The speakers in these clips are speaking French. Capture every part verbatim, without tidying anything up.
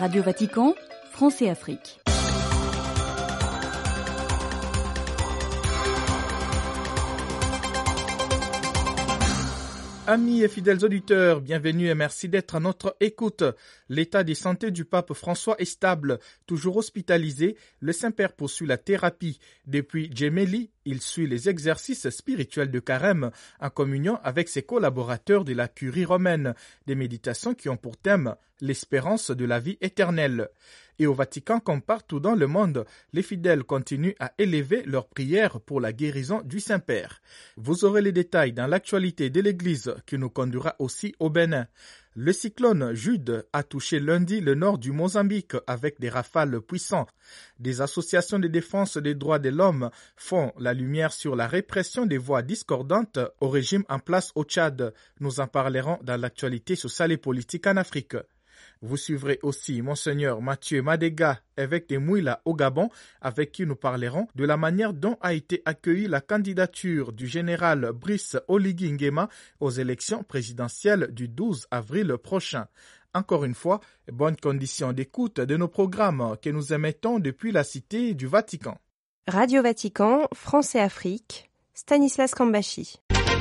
Radio Vatican, France et Afrique. Amis et fidèles auditeurs, bienvenue et merci d'être à notre écoute. L'état de santé du pape François est stable. Toujours hospitalisé, le Saint-Père poursuit la thérapie. Depuis Gemelli, il suit les exercices spirituels de carême en communion avec ses collaborateurs de la curie romaine, des méditations qui ont pour thème l'espérance de la vie éternelle. Et au Vatican, comme partout dans le monde, les fidèles continuent à élever leurs prières pour la guérison du Saint-Père. Vous aurez les détails dans l'actualité de l'Église qui nous conduira aussi au Bénin. Le cyclone Jude a touché lundi le nord du Mozambique avec des rafales puissants. Des associations de défense des droits de l'homme font la lumière sur la répression des voix discordantes au régime en place au Tchad. Nous en parlerons dans l'actualité sociale et politique en Afrique. Vous suivrez aussi Monseigneur Mathieu Madega, évêque de Mouila au Gabon, avec qui nous parlerons de la manière dont a été accueillie la candidature du général Brice Oligui Nguema aux élections présidentielles du douze avril prochain. Encore une fois, bonne condition d'écoute de nos programmes que nous émettons depuis la Cité du Vatican. Radio Vatican, France et Afrique, Stanislas Kambashi.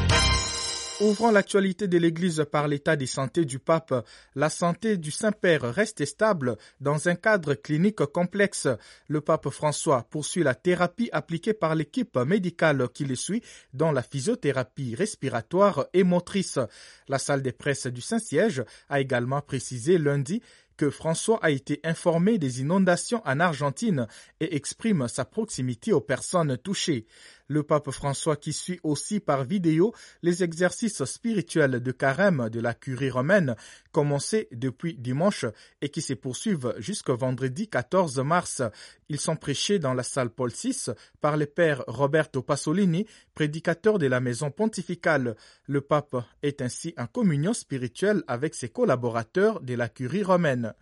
Ouvrant l'actualité de l'Église par l'état de santé du pape, la santé du Saint-Père reste stable dans un cadre clinique complexe. Le pape François poursuit la thérapie appliquée par l'équipe médicale qui le suit, dont la physiothérapie respiratoire et motrice. La salle des presses du Saint-Siège a également précisé lundi que François a été informé des inondations en Argentine et exprime sa proximité aux personnes touchées. Le pape François qui suit aussi par vidéo les exercices spirituels de carême de la curie romaine commencés depuis dimanche et qui se poursuivent jusqu'au vendredi quatorze mars. Ils sont prêchés dans la salle Paul six par le père Roberto Pasolini, prédicateur de la maison pontificale. Le pape est ainsi en communion spirituelle avec ses collaborateurs de la curie romaine.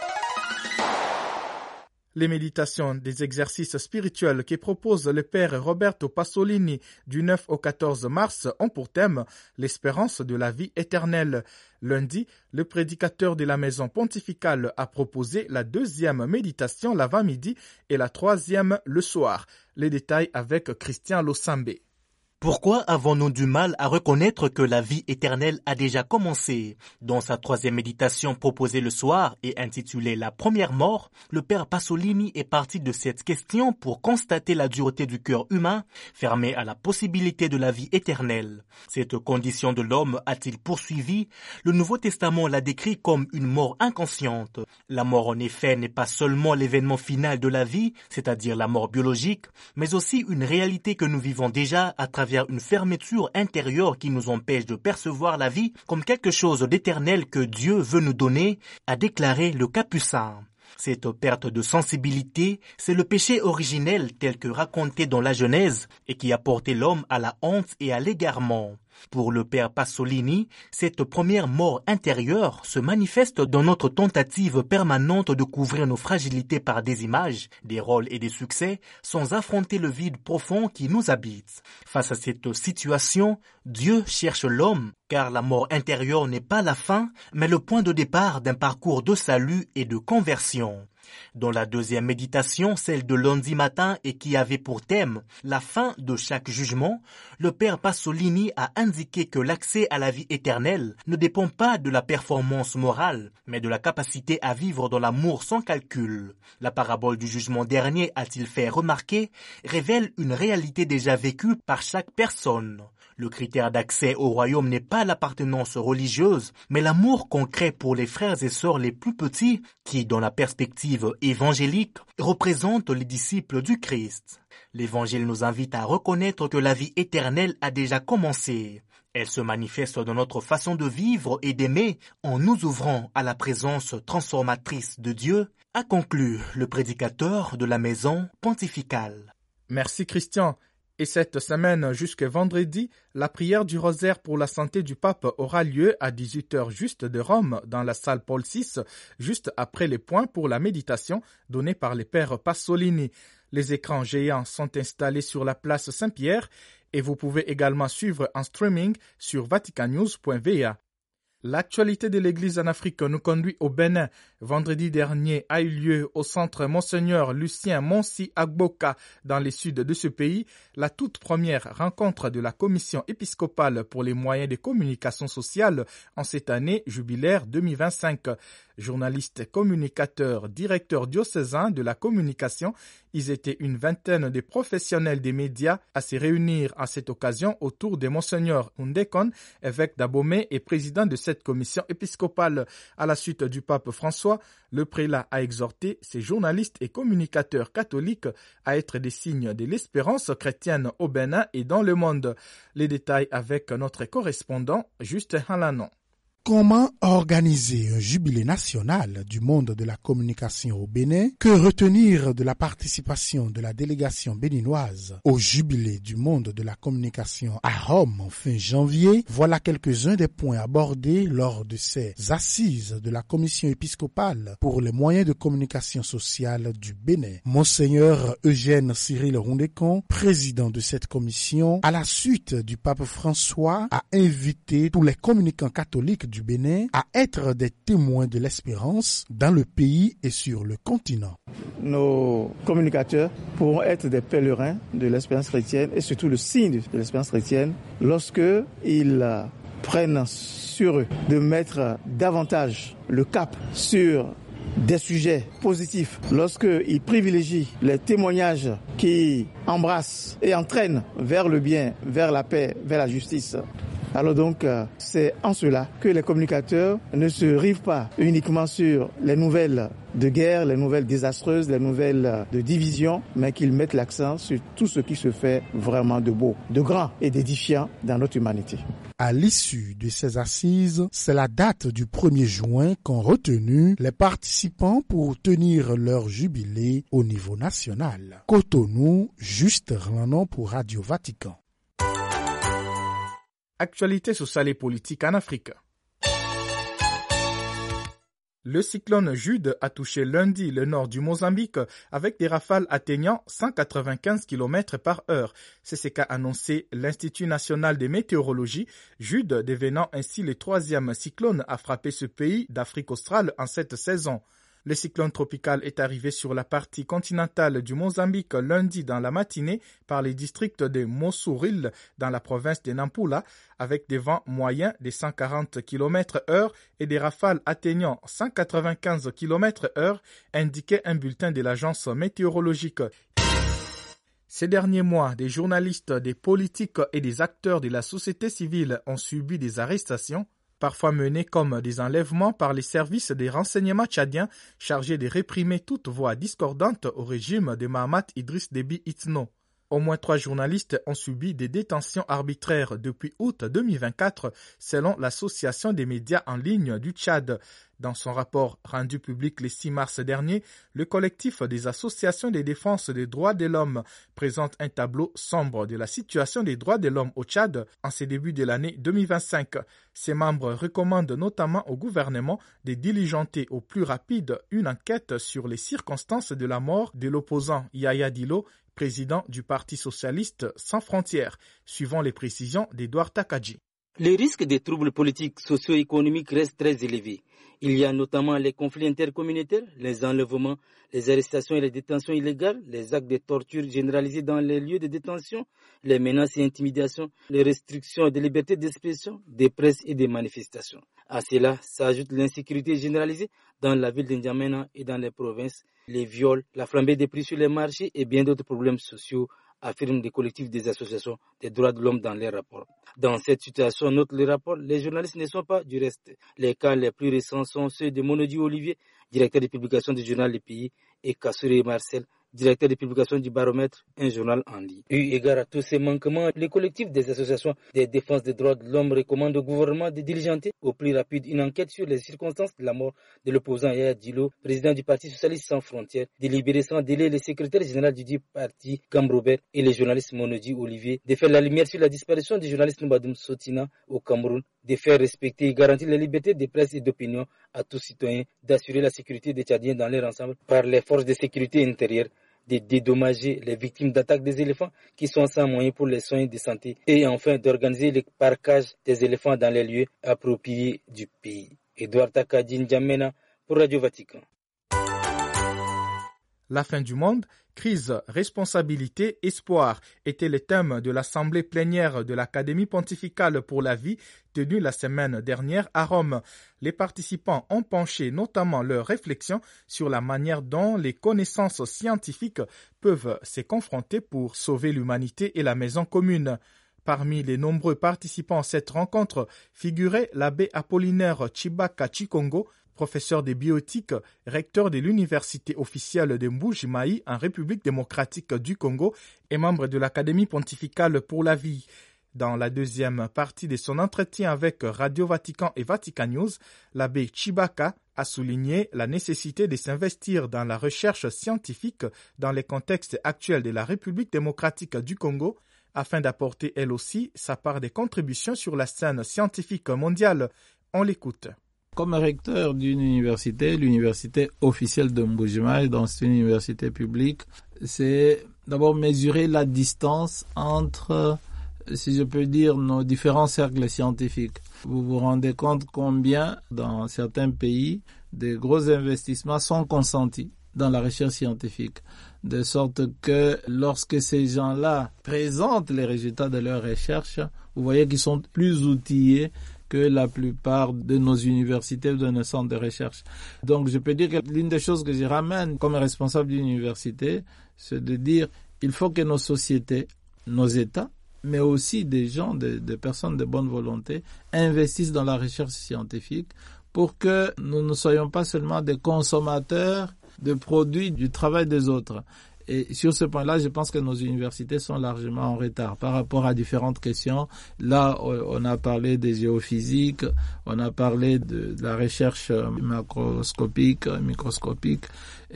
Les méditations des exercices spirituels que propose le père Roberto Pasolini du neuf au quatorze mars ont pour thème l'espérance de la vie éternelle. Lundi, le prédicateur de la maison pontificale a proposé la deuxième méditation l'avant-midi et la troisième le soir. Les détails avec Christian Losambé. Pourquoi avons-nous du mal à reconnaître que la vie éternelle a déjà commencé? Dans sa troisième méditation proposée le soir et intitulée « La première mort », le père Pasolini est parti de cette question pour constater la dureté du cœur humain, fermé à la possibilité de la vie éternelle. Cette condition de l'homme, a-t-il poursuivi, le Nouveau Testament l'a décrit comme une mort inconsciente. La mort en effet n'est pas seulement l'événement final de la vie, c'est-à-dire la mort biologique, mais aussi une réalité que nous vivons déjà à travers une fermeture intérieure qui nous empêche de percevoir la vie comme quelque chose d'éternel que Dieu veut nous donner, a déclaré le Capucin. Cette perte de sensibilité, c'est le péché originel tel que raconté dans la Genèse et qui a porté l'homme à la honte et à l'égarement. Pour le père Pasolini, cette première mort intérieure se manifeste dans notre tentative permanente de couvrir nos fragilités par des images, des rôles et des succès, sans affronter le vide profond qui nous habite. Face à cette situation, Dieu cherche l'homme, car la mort intérieure n'est pas la fin, mais le point de départ d'un parcours de salut et de conversion. Dans la deuxième méditation, celle de lundi matin et qui avait pour thème la fin de chaque jugement, le père Pasolini a indiqué que l'accès à la vie éternelle ne dépend pas de la performance morale, mais de la capacité à vivre dans l'amour sans calcul. La parabole du jugement dernier, a-t-il fait remarquer, révèle une réalité déjà vécue par chaque personne. Le critère d'accès au royaume n'est pas l'appartenance religieuse, mais l'amour concret pour les frères et sœurs les plus petits, qui, dans la perspective évangélique, représentent les disciples du Christ. L'Évangile nous invite à reconnaître que la vie éternelle a déjà commencé. Elle se manifeste dans notre façon de vivre et d'aimer en nous ouvrant à la présence transformatrice de Dieu, a conclu le prédicateur de la maison pontificale. Merci Christian. Et cette semaine jusqu'à vendredi, la prière du rosaire pour la santé du pape aura lieu à dix-huit heures juste de Rome dans la salle Paul six, juste après les points pour la méditation donnés par les pères Pasolini. Les écrans géants sont installés sur la place Saint-Pierre et vous pouvez également suivre en streaming sur vatican news point v a. L'actualité de l'Église en Afrique nous conduit au Bénin. Vendredi dernier a eu lieu au centre Monseigneur Lucien Monsi Agboka dans le sud de ce pays la toute première rencontre de la Commission épiscopale pour les moyens de communication sociale en cette année jubilaire deux mille vingt-cinq. Journalistes, communicateurs, directeurs diocésains de la communication, ils étaient une vingtaine de professionnels des médias à se réunir à cette occasion autour de Monseigneur Hundekon, évêque d'Abomey et président de cette commission épiscopale. À la suite du pape François, le prélat a exhorté ces journalistes et communicateurs catholiques à être des signes de l'espérance chrétienne au Bénin et dans le monde. Les détails avec notre correspondant Juste Halanon. Comment organiser un jubilé national du monde de la communication au Bénin? Que retenir de la participation de la délégation béninoise au jubilé du monde de la communication à Rome en fin janvier? Voilà quelques-uns des points abordés lors de ces assises de la commission épiscopale pour les moyens de communication sociale du Bénin. Monseigneur Eugène Cyril Hundekon, président de cette commission, à la suite du pape François, a invité tous les communicants catholiques du Bénin à être des témoins de l'espérance dans le pays et sur le continent. Nos communicateurs pourront être des pèlerins de l'espérance chrétienne et surtout le signe de l'espérance chrétienne lorsque ils prennent sur eux de mettre davantage le cap sur des sujets positifs, lorsqu'ils privilégient les témoignages qui embrassent et entraînent vers le bien, vers la paix, vers la justice. Alors donc, c'est en cela que les communicateurs ne se rivent pas uniquement sur les nouvelles de guerre, les nouvelles désastreuses, les nouvelles de division, mais qu'ils mettent l'accent sur tout ce qui se fait vraiment de beau, de grand et d'édifiant dans notre humanité. À l'issue de ces assises, c'est la date du premier juin qu'ont retenu les participants pour tenir leur jubilé au niveau national. Cotonou, Juste Halanon pour Radio Vatican. Actualité sociale et politique en Afrique. Le cyclone Jude a touché lundi le nord du Mozambique avec des rafales atteignant cent quatre-vingt-quinze kilomètres par heure. C'est ce qu'a annoncé l'Institut national de météorologie, Jude devenant ainsi le troisième cyclone à frapper ce pays d'Afrique australe en cette saison. Le cyclone tropical est arrivé sur la partie continentale du Mozambique lundi dans la matinée par les districts de Mossouril dans la province de Nampula avec des vents moyens de cent quarante kilomètres heure et des rafales atteignant cent quatre-vingt-quinze kilomètres heure, indiquait un bulletin de l'agence météorologique. Ces derniers mois, des journalistes, des politiques et des acteurs de la société civile ont subi des arrestations, parfois menés comme des enlèvements par les services des renseignements tchadiens chargés de réprimer toute voix discordante au régime de Mahamat Idriss Déby Itno. Au moins trois journalistes ont subi des détentions arbitraires depuis août deux mille vingt-quatre, selon l'Association des médias en ligne du Tchad. Dans son rapport rendu public le six mars dernier, le collectif des associations de défense des droits de l'homme présente un tableau sombre de la situation des droits de l'homme au Tchad en ce début de l'année deux mille vingt-cinq. Ses membres recommandent notamment au gouvernement de diligenter au plus rapide une enquête sur les circonstances de la mort de l'opposant Yaya Dillo, président du Parti socialiste sans frontières, suivant les précisions d'Edouard Takadji. Le risque des troubles politiques socio-économiques reste très élevé. Il y a notamment les conflits intercommunautaires, les enlèvements, les arrestations et les détentions illégales, les actes de torture généralisés dans les lieux de détention, les menaces et intimidations, les restrictions des libertés d'expression, des presses et des manifestations. À cela s'ajoute l'insécurité généralisée dans la ville d'Indiamena et dans les provinces, les viols, la flambée des prix sur les marchés et bien d'autres problèmes sociaux, affirment des collectifs des associations des droits de l'homme dans les rapports. Dans cette situation, note le rapport, les journalistes ne sont pas du reste. Les cas les plus récents sont ceux de Monodi Olivier, directeur de publication du journal Le Pays, et Kassouri Marcel, directeur de publication du Baromètre, un journal en ligne. Eu égard à tous ces manquements, le collectif des associations de défense des droits de l'homme recommande au gouvernement de diligenter au plus rapide une enquête sur les circonstances de la mort de l'opposant Yaya Dillo, président du Parti socialiste sans frontières, de libérer sans délai le secrétaire général du dit parti, Cam Robert, et le journaliste Monodi Olivier, de faire la lumière sur la disparition du journaliste Mbadoum Sotina au Cameroun, de faire respecter et garantir les libertés de presse et d'opinion à tous citoyens, d'assurer la sécurité des Tchadiens dans leur ensemble par les forces de sécurité intérieure, de dédommager les victimes d'attaques des éléphants qui sont sans moyens pour les soins de santé et enfin d'organiser le parquage des éléphants dans les lieux appropriés du pays. Edouard Takadine Djamena pour Radio Vatican. La fin du monde, crise, responsabilité, espoir étaient les thèmes de l'assemblée plénière de l'Académie pontificale pour la vie tenue la semaine dernière à Rome. Les participants ont penché notamment leurs réflexions sur la manière dont les connaissances scientifiques peuvent se confronter pour sauver l'humanité et la maison commune. Parmi les nombreux participants à cette rencontre figurait l'abbé Apollinaire Chibaka Chikongo, professeur de bioéthique, recteur de l'université officielle de Mbuji-Mayi en République démocratique du Congo et membre de l'Académie pontificale pour la vie. Dans la deuxième partie de son entretien avec Radio Vatican et Vatican News, l'abbé Chibaka a souligné la nécessité de s'investir dans la recherche scientifique dans les contextes actuels de la République démocratique du Congo, afin d'apporter elle aussi sa part de contributions sur la scène scientifique mondiale. On l'écoute. Comme recteur d'une université, l'université officielle de Mbuji-Mayi, donc c'est une université publique, c'est d'abord mesurer la distance entre, si je peux dire, nos différents cercles scientifiques. Vous vous rendez compte combien, dans certains pays, des gros investissements sont consentis dans la recherche scientifique, de sorte que lorsque ces gens-là présentent les résultats de leurs recherches, vous voyez qu'ils sont plus outillés que la plupart de nos universités ou de nos centres de recherche. Donc je peux dire que l'une des choses que je ramène comme responsable d'une université, c'est de dire il faut que nos sociétés, nos États, mais aussi des gens, des, des personnes de bonne volonté, investissent dans la recherche scientifique pour que nous ne soyons pas seulement des consommateurs de produits du travail des autres. Et sur ce point-là, je pense que nos universités sont largement en retard par rapport à différentes questions. Là, on a parlé des géophysiques, on a parlé de la recherche macroscopique, microscopique,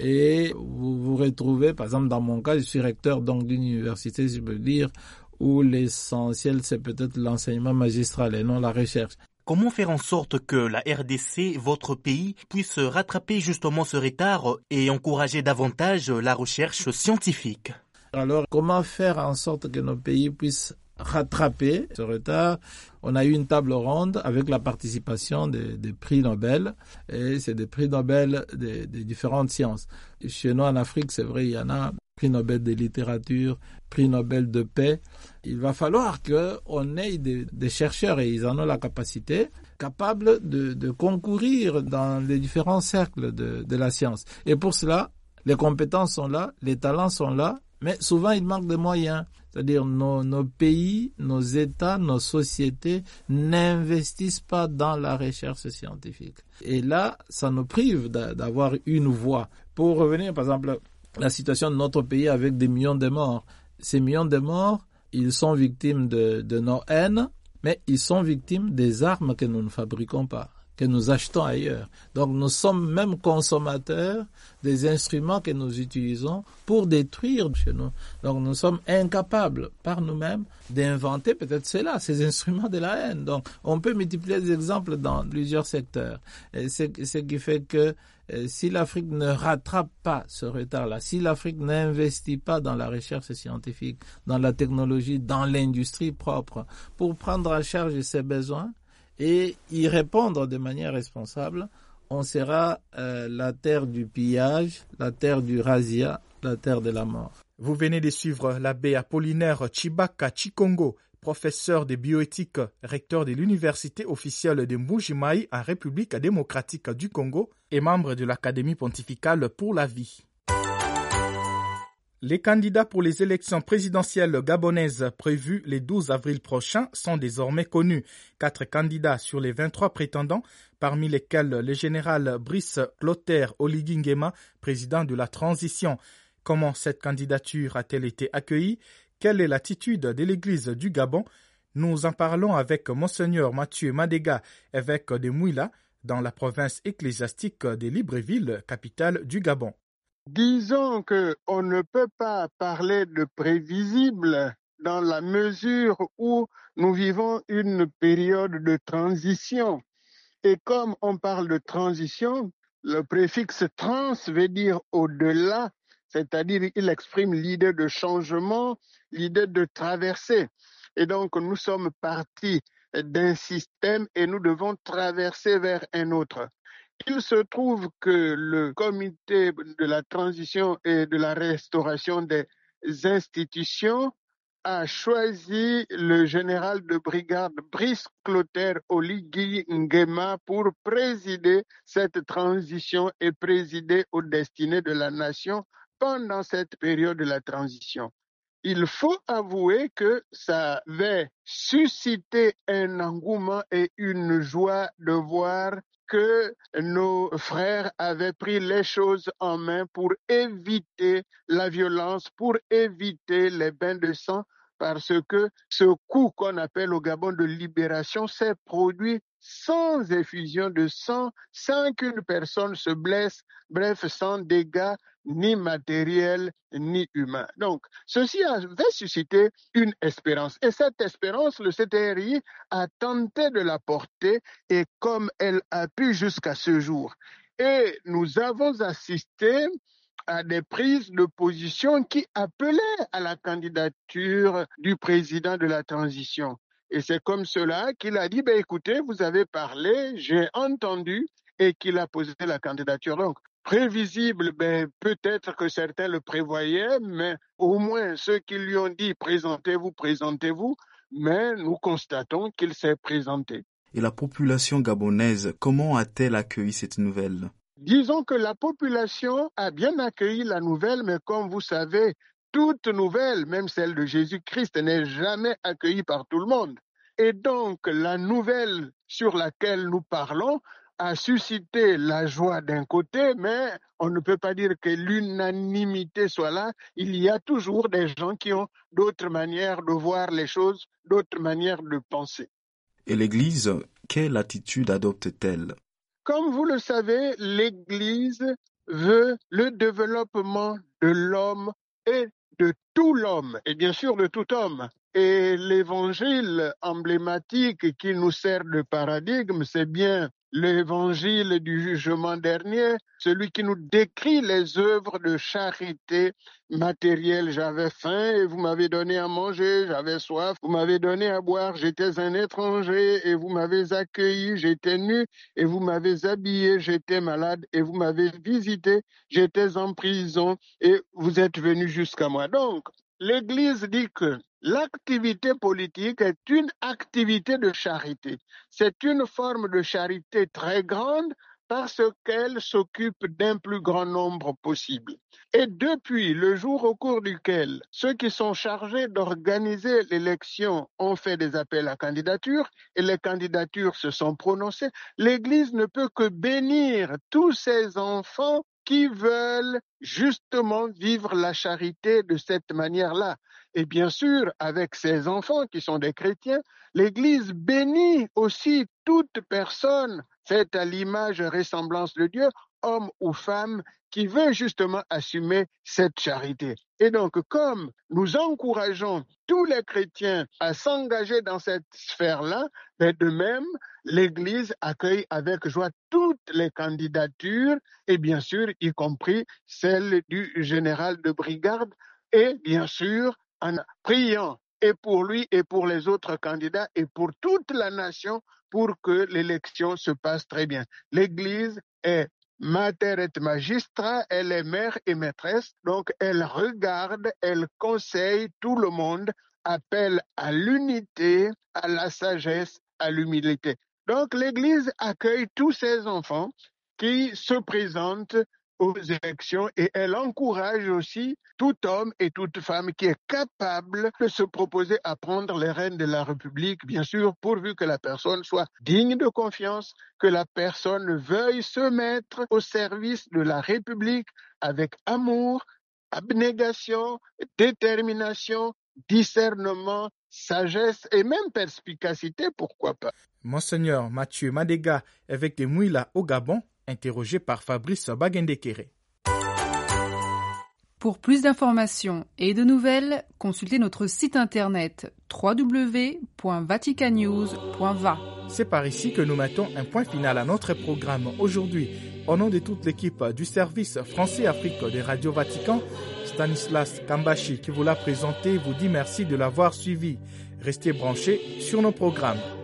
et vous vous retrouvez, par exemple, dans mon cas, je suis recteur donc d'une université, je peux dire, où l'essentiel, c'est peut-être l'enseignement magistral et non la recherche. Comment faire en sorte que la R D C, votre pays, puisse rattraper justement ce retard et encourager davantage la recherche scientifique? Alors, comment faire en sorte que nos pays puissent rattraper ce retard? On a eu une table ronde avec la participation des, des prix Nobel, et c'est des prix Nobel des, des différentes sciences. Chez nous en Afrique, c'est vrai, il y en a prix Nobel de littérature, prix Nobel de paix. Il va falloir qu'on ait des, des chercheurs, et ils en ont la capacité, capables de, de concourir dans les différents cercles de, de la science. Et pour cela, les compétences sont là, les talents sont là, mais souvent il manque de moyens. C'est-à-dire nos, nos pays, nos États, nos sociétés n'investissent pas dans la recherche scientifique. Et là, ça nous prive d'avoir une voie. Pour revenir, par exemple, la situation de notre pays avec des millions de morts. Ces millions de morts, ils sont victimes de, de nos haines, mais ils sont victimes des armes que nous ne fabriquons pas, que nous achetons ailleurs. Donc nous sommes même consommateurs des instruments que nous utilisons pour détruire chez nous. Donc nous sommes incapables par nous-mêmes d'inventer peut-être cela, ces instruments de la haine. Donc on peut multiplier des exemples dans plusieurs secteurs. Et c'est ce qui fait que euh, si l'Afrique ne rattrape pas ce retard-là, si l'Afrique n'investit pas dans la recherche scientifique, dans la technologie, dans l'industrie propre, pour prendre en charge ses besoins, et y répondre de manière responsable, on sera euh, la terre du pillage, la terre du razzia, la terre de la mort. Vous venez de suivre l'abbé Apollinaire Chibaka Chikongo, professeur de bioéthique, recteur de l'université officielle de Mbuji-Mayi en République démocratique du Congo et membre de l'Académie pontificale pour la vie. Les candidats pour les élections présidentielles gabonaises prévues le douze avril prochain sont désormais connus. Quatre candidats sur les vingt-trois prétendants, parmi lesquels le général Brice Clotaire Oligui Nguema, président de la transition. Comment cette candidature a-t-elle été accueillie? Quelle est l'attitude de l'Église du Gabon? Nous en parlons avec Monseigneur Mathieu Madega, évêque de Mouila, dans la province ecclésiastique de Libreville, capitale du Gabon. Disons qu'on ne peut pas parler de prévisible dans la mesure où nous vivons une période de transition. Et comme on parle de transition, le préfixe trans veut dire au-delà, c'est-à-dire il exprime l'idée de changement, l'idée de traversée. Et donc, nous sommes partis d'un système et nous devons traverser vers un autre. Il se trouve que le comité de la transition et de la restauration des institutions a choisi le général de brigade Brice Clotaire Oligui Nguema pour présider cette transition et présider aux destinées de la nation pendant cette période de la transition. Il faut avouer que ça avait suscité un engouement et une joie de voir que nos frères avaient pris les choses en main pour éviter la violence, pour éviter les bains de sang, parce que ce coup qu'on appelle au Gabon de libération s'est produit sans effusion de sang, sans qu'une personne se blesse, bref, sans dégâts ni matériels ni humains. Donc, ceci avait suscité une espérance. Et cette espérance, le C T R I a tenté de la porter et comme elle a pu jusqu'à ce jour. Et nous avons assisté à des prises de position qui appelaient à la candidature du président de la transition. Et c'est comme cela qu'il a dit, ben écoutez, vous avez parlé, j'ai entendu, et qu'il a posé la candidature. Donc, prévisible, ben, peut-être que certains le prévoyaient, mais au moins ceux qui lui ont dit présentez-vous, présentez-vous, mais nous constatons qu'il s'est présenté. Et la population gabonaise, comment a-t-elle accueilli cette nouvelle? Disons que la population a bien accueilli la nouvelle, mais comme vous savez, toute nouvelle, même celle de Jésus-Christ, n'est jamais accueillie par tout le monde. Et donc, la nouvelle sur laquelle nous parlons a suscité la joie d'un côté, mais on ne peut pas dire que l'unanimité soit là. Il y a toujours des gens qui ont d'autres manières de voir les choses, d'autres manières de penser. Et l'Église, quelle attitude adopte-t-elle? Comme vous le savez, l'Église veut le développement de l'homme et de tout l'homme, et bien sûr de tout homme. Et l'évangile emblématique qui nous sert de paradigme, c'est bien l'évangile du jugement dernier, celui qui nous décrit les œuvres de charité matérielle. J'avais faim et vous m'avez donné à manger, j'avais soif, vous m'avez donné à boire, j'étais un étranger et vous m'avez accueilli, j'étais nu et vous m'avez habillé, j'étais malade et vous m'avez visité, j'étais en prison et vous êtes venu jusqu'à moi. Donc, l'Église dit que l'activité politique est une activité de charité. C'est une forme de charité très grande parce qu'elle s'occupe d'un plus grand nombre possible. Et depuis le jour au cours duquel ceux qui sont chargés d'organiser l'élection ont fait des appels à candidature et les candidatures se sont prononcées, l'Église ne peut que bénir tous ces enfants qui veulent justement vivre la charité de cette manière-là. Et bien sûr, avec ces enfants qui sont des chrétiens, l'Église bénit aussi toute personne faite à l'image et ressemblance de Dieu, homme ou femme, qui veut justement assumer cette charité. Et donc, comme nous encourageons tous les chrétiens à s'engager dans cette sphère-là, mais de même, l'Église accueille avec joie toutes les candidatures, et bien sûr, y compris celle du général de brigade, et bien sûr, en priant et pour lui et pour les autres candidats et pour toute la nation pour que l'élection se passe très bien. L'Église est mater et magistra, elle est mère et maîtresse, donc elle regarde, elle conseille tout le monde, appelle à l'unité, à la sagesse, à l'humilité. Donc l'Église accueille tous ces enfants qui se présentent aux élections et elle encourage aussi tout homme et toute femme qui est capable de se proposer à prendre les rênes de la République, bien sûr, pourvu que la personne soit digne de confiance, que la personne veuille se mettre au service de la République avec amour, abnégation, détermination, discernement, sagesse et même perspicacité, pourquoi pas. Monseigneur Mathieu Madega, évêque de Mouila au Gabon, interrogé par Fabrice Bagendekere. Pour plus d'informations et de nouvelles, consultez notre site internet w w w point vatican news point v a. C'est par ici que nous mettons un point final à notre programme aujourd'hui. Au nom de toute l'équipe du service Français-Afrique des Radio Vatican, Stanislas Kambashi qui vous l'a présenté vous dit merci de l'avoir suivi. Restez branchés sur nos programmes.